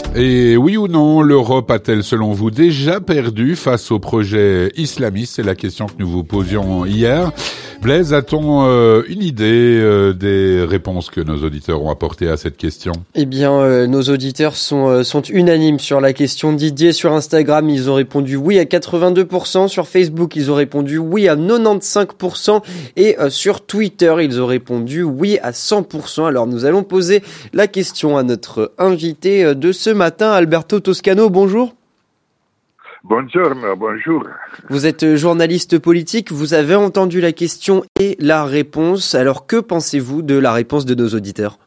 Et oui ou non, l'Europe a-t-elle selon vous déjà perdu face au projet islamiste? C'est la question que nous vous posions hier. Blaise, a-t-on une idée des réponses que nos auditeurs ont apportées à cette question? Eh bien, nos auditeurs sont unanimes sur la question. Didier, sur Instagram, ils ont répondu oui à 82%. Sur Facebook, ils ont répondu oui à 95%. Et sur Twitter, ils ont répondu oui à 100%. Alors, nous allons poser la question à notre invité de ce matin, Alberto Toscano. Bonjour. Bonjour. Vous êtes journaliste politique, vous avez entendu la question et la réponse. Alors que pensez-vous de la réponse de nos auditeurs?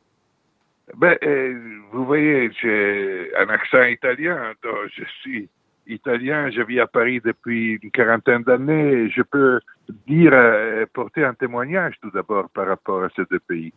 Vous voyez, j'ai un accent italien, donc je suis italien, je vis à Paris depuis une quarantaine d'années. Je peux dire, porter un témoignage tout d'abord par rapport à ces deux pays.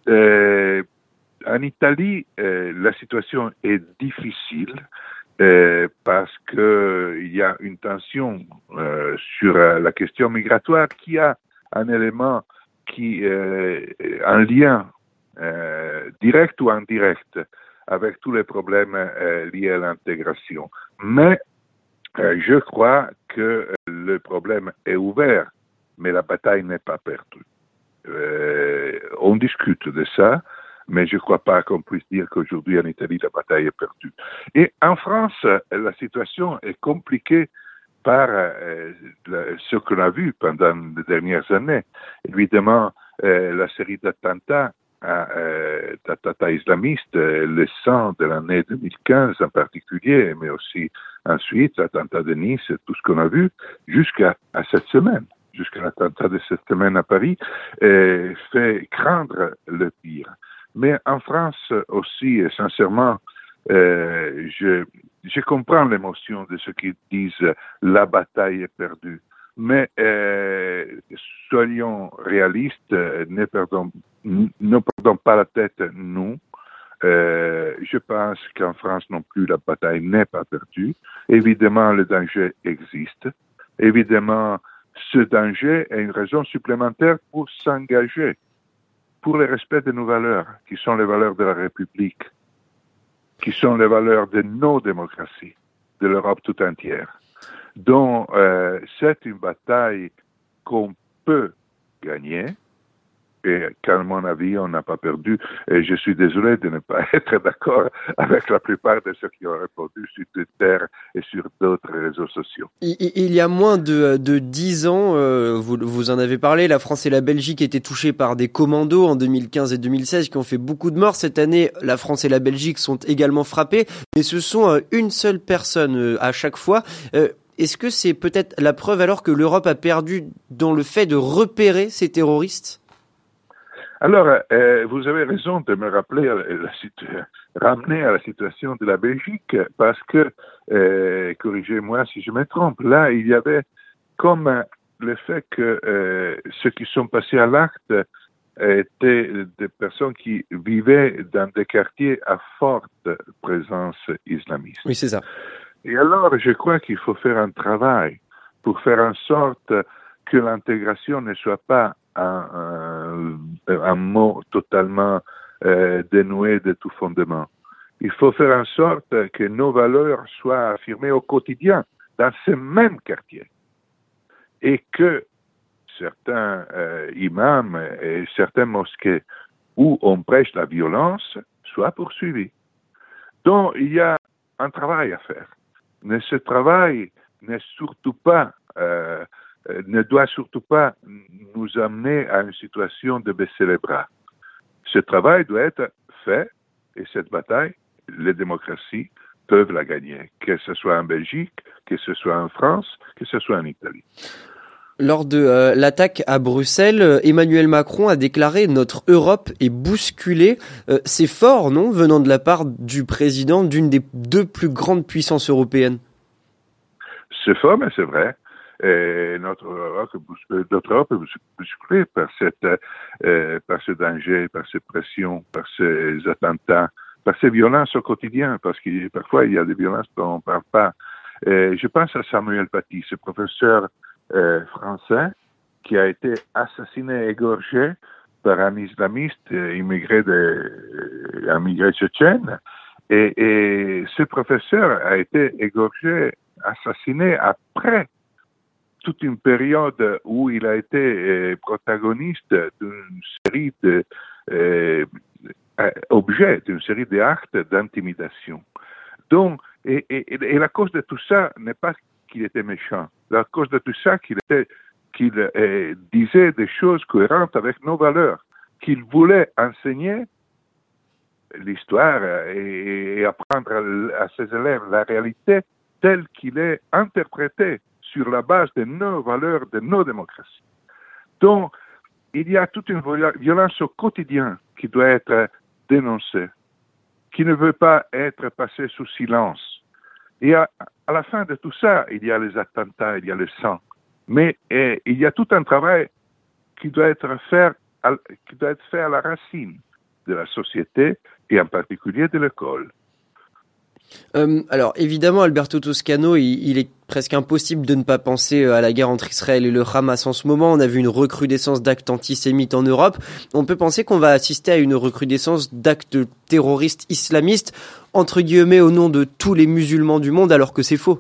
En Italie, la situation est difficile. Parce que il y a une tension sur la question migratoire qui a un élément qui un lien direct ou indirect avec tous les problèmes liés à l'intégration. Mais je crois que le problème est ouvert, mais la bataille n'est pas perdue. On discute de ça. Mais je ne crois pas qu'on puisse dire qu'aujourd'hui en Italie, la bataille est perdue. Et en France, la situation est compliquée par ce qu'on a vu pendant les dernières années. Évidemment, la série d'attentats islamistes, le sang de l'année 2015 en particulier, mais aussi ensuite l'attentat de Nice, tout ce qu'on a vu, jusqu'à cette semaine, jusqu'à l'attentat de cette semaine à Paris, fait craindre le pire. Mais en France aussi, sincèrement, je comprends l'émotion de ceux qui disent la bataille est perdue. Mais soyons réalistes, ne perdons pas la tête, nous. Je pense qu'en France non plus, la bataille n'est pas perdue. Évidemment, le danger existe. Évidemment, ce danger est une raison supplémentaire pour s'engager pour le respect de nos valeurs, qui sont les valeurs de la République, qui sont les valeurs de nos démocraties, de l'Europe tout entière. Donc, c'est une bataille qu'on peut gagner, et qu'à mon avis, on n'a pas perdu. Et je suis désolé de ne pas être d'accord avec la plupart de ceux qui ont répondu sur Twitter et sur d'autres réseaux sociaux. Il y a moins de 10 ans, vous en avez parlé, la France et la Belgique étaient touchées par des commandos en 2015 et 2016 qui ont fait beaucoup de morts. Cette année, la France et la Belgique sont également frappées, mais ce sont une seule personne à chaque fois. Est-ce que c'est peut-être la preuve alors que l'Europe a perdu dans le fait de repérer ces terroristes ? Alors, vous avez raison de me rappeler, ramener à la situation de la Belgique, parce que, corrigez-moi si je me trompe, là, il y avait comme le fait que ceux qui sont passés à l'acte étaient des personnes qui vivaient dans des quartiers à forte présence islamiste. Oui, c'est ça. Et alors, je crois qu'il faut faire un travail pour faire en sorte que l'intégration ne soit pas un mot totalement dénué de tout fondement. Il faut faire en sorte que nos valeurs soient affirmées au quotidien dans ces mêmes quartiers et que certains imams et certaines mosquées où on prêche la violence soient poursuivis. Donc, il y a un travail à faire. Mais ce travail n'est surtout pas ne doit surtout pas nous amener à une situation de baisser les bras. Ce travail doit être fait et cette bataille, les démocraties peuvent la gagner, que ce soit en Belgique, que ce soit en France, que ce soit en Italie. Lors de l'attaque à Bruxelles, Emmanuel Macron a déclaré « Notre Europe est bousculée ». C'est fort, non, venant de la part du président d'une des deux plus grandes puissances européennes? C'est fort, mais c'est vrai. Et notre Europe est bousculée par ce danger, par ces pressions, par ces attentats, par ces violences au quotidien, parce que parfois il y a des violences dont on ne parle pas. Je pense à Samuel Paty, ce professeur français qui a été assassiné, égorgé par un islamiste immigré tchétchène. Et ce professeur a été égorgé, assassiné après toute une période où il a été protagoniste d'une série d'objets, d'une série d'actes d'intimidation. Donc, et la cause de tout ça n'est pas qu'il était méchant. La cause de tout ça, qu'il disait des choses cohérentes avec nos valeurs, qu'il voulait enseigner l'histoire et apprendre à ses élèves la réalité telle qu'il est interprétée sur la base de nos valeurs, de nos démocraties. Donc, il y a toute une violence au quotidien qui doit être dénoncée, qui ne veut pas être passée sous silence. Et à la fin de tout ça, il y a les attentats, il y a le sang. Mais il y a tout un travail qui doit être fait à la racine de la société et en particulier de l'école. Alors évidemment, Alberto Toscano, il est presque impossible de ne pas penser à la guerre entre Israël et le Hamas en ce moment. On a vu une recrudescence d'actes antisémites en Europe. On peut penser qu'on va assister à une recrudescence d'actes terroristes islamistes, entre guillemets, au nom de tous les musulmans du monde, alors que c'est faux.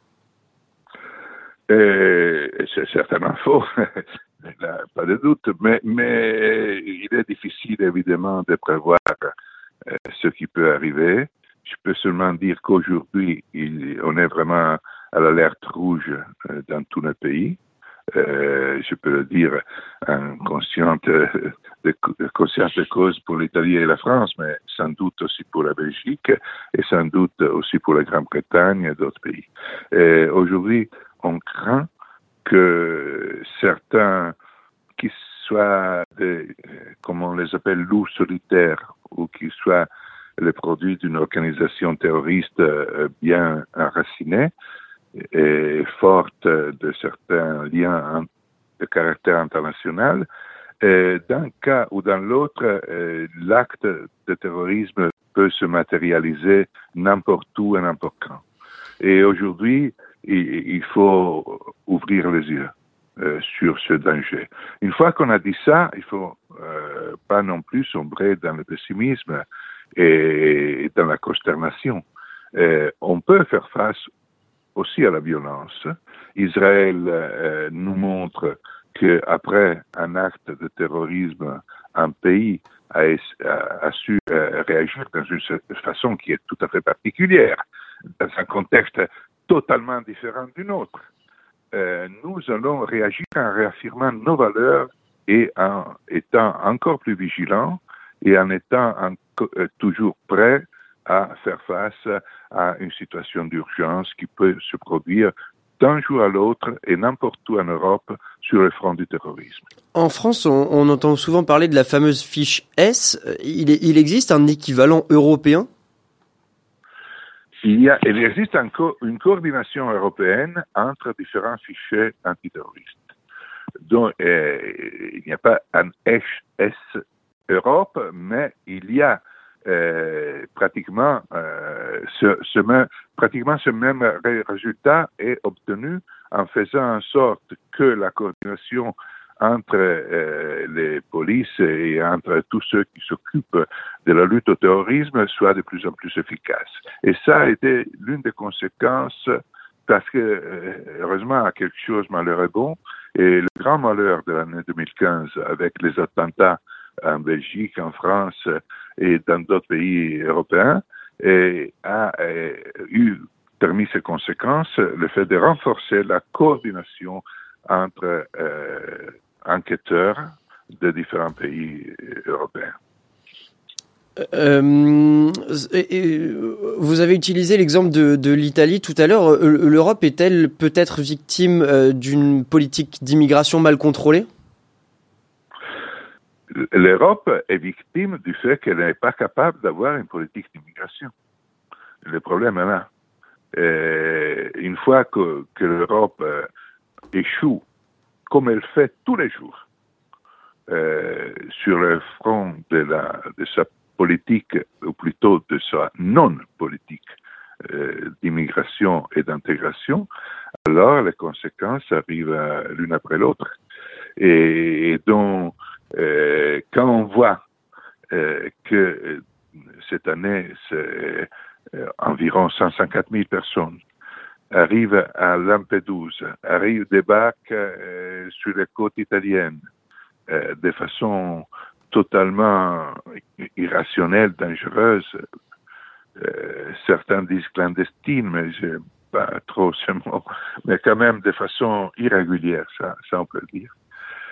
C'est certainement faux, pas de doute, mais il est difficile évidemment de prévoir ce qui peut arriver. Je peux seulement dire qu'aujourd'hui, on est vraiment à l'alerte rouge dans tous les pays. Je peux le dire en conscience de cause pour l'Italie et la France, mais sans doute aussi pour la Belgique et sans doute aussi pour la Grande-Bretagne et d'autres pays. Aujourd'hui, on craint que certains qui soient comme on les appelle, loups solitaires, ou qui soient le produit d'une organisation terroriste bien enracinée et forte de certains liens de caractère international. D'un cas ou dans l'autre, l'acte de terrorisme peut se matérialiser n'importe où et n'importe quand. Et aujourd'hui, il faut ouvrir les yeux sur ce danger. Une fois qu'on a dit ça, il faut pas non plus sombrer dans le pessimisme et dans la consternation. On peut faire face aussi à la violence. Israël nous montre qu'après un acte de terrorisme, un pays a su réagir dans une façon qui est tout à fait particulière, dans un contexte totalement différent du nôtre. Nous allons réagir en réaffirmant nos valeurs et en étant encore plus vigilants et en étant toujours prêts à faire face à une situation d'urgence qui peut se produire d'un jour à l'autre et n'importe où en Europe sur le front du terrorisme. En France, on entend souvent parler de la fameuse fiche S. Il existe un équivalent européen ? Il existe une coordination européenne entre différents fichiers antiterroristes. Donc, il n'y a pas un S Europe, mais il y a pratiquement ce même résultat est obtenu en faisant en sorte que la coordination entre les polices et entre tous ceux qui s'occupent de la lutte au terrorisme soit de plus en plus efficace. Et ça a été l'une des conséquences, parce que heureusement, quelque chose malheur est bon, et le grand malheur de l'année 2015 avec les attentats en Belgique, en France et dans d'autres pays européens, a permis ses conséquences, le fait de renforcer la coordination entre enquêteurs de différents pays européens. Vous avez utilisé l'exemple de l'Italie tout à l'heure. L'Europe est-elle peut-être victime d'une politique d'immigration mal contrôlée ? L'Europe est victime du fait qu'elle n'est pas capable d'avoir une politique d'immigration. Le problème est là. Une fois que l'Europe échoue, comme elle fait tous les jours, sur le front de sa politique, ou plutôt de sa non-politique d'immigration et d'intégration, alors les conséquences arrivent l'une après l'autre. Et donc, quand on voit que cette année, c'est environ 150 000 personnes, arrivent à Lampedusa, débarquent sur les côtes italiennes de façon totalement irrationnelle, dangereuse. Certains disent clandestine, mais je pas trop ce mot, mais quand même de façon irrégulière, ça on peut le dire.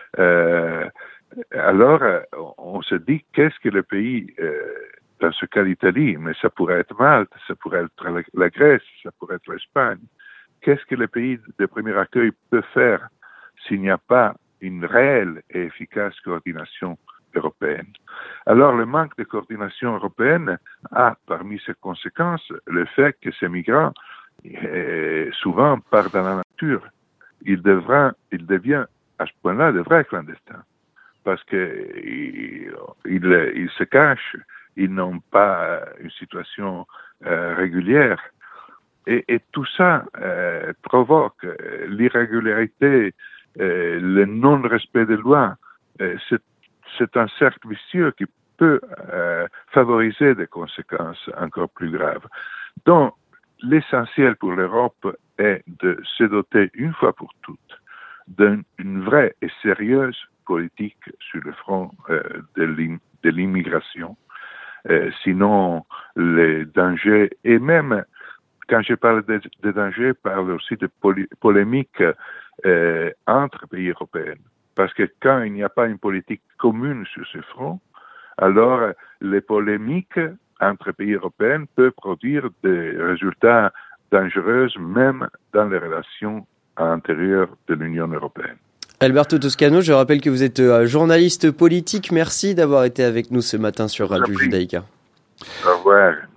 Alors, on se dit, qu'est-ce que le pays, dans ce cas l'Italie, mais ça pourrait être Malte, ça pourrait être la Grèce, ça pourrait être l'Espagne, qu'est-ce que le pays de premier accueil peut faire s'il n'y a pas une réelle et efficace coordination européenne? Alors, le manque de coordination européenne a, parmi ses conséquences, le fait que ces migrants, souvent, partent dans la nature. Il devient, à ce point-là, de vrais clandestins. Parce que ils se cachent, ils n'ont pas une situation régulière. Et tout ça provoque l'irrégularité, le non-respect des lois. C'est un cercle vicieux qui peut favoriser des conséquences encore plus graves. Donc, l'essentiel pour l'Europe est de se doter une fois pour toutes d'une vraie et sérieuse politique sur le front de l'immigration. Sinon, les dangers, et même quand je parle de dangers, je parle aussi de polémiques entre pays européens. Parce que quand il n'y a pas une politique commune sur ce front, alors les polémiques entre pays européens peuvent produire des résultats dangereux, même dans les relations à l'intérieur de l'Union européenne. Alberto Toscano, je rappelle que vous êtes journaliste politique. Merci d'avoir été avec nous ce matin sur Radio Judaïka. Au revoir.